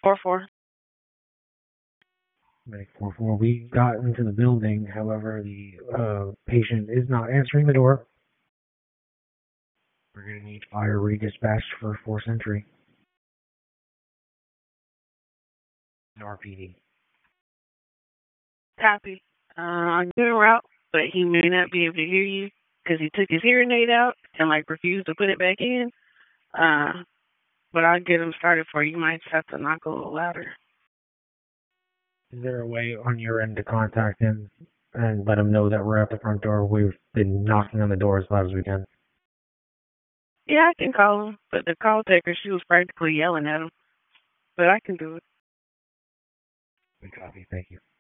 4-4. Medic 4-4. We got into the building, however, the patient is not answering the door. We're going to need fire redispatched for 4th Century. RPD. Copy. I'm en route, but he may not be able to hear you because he took his hearing aid out and refused to put it back in. But I'll get him started for you. You might just have to knock a little louder. Is there a way on your end to contact him and let him know that we're at the front door? We've been knocking on the door as loud as we can. Yeah, I can call him, but the call taker, she was practically yelling at him. But I can do it. Good copy. Thank you.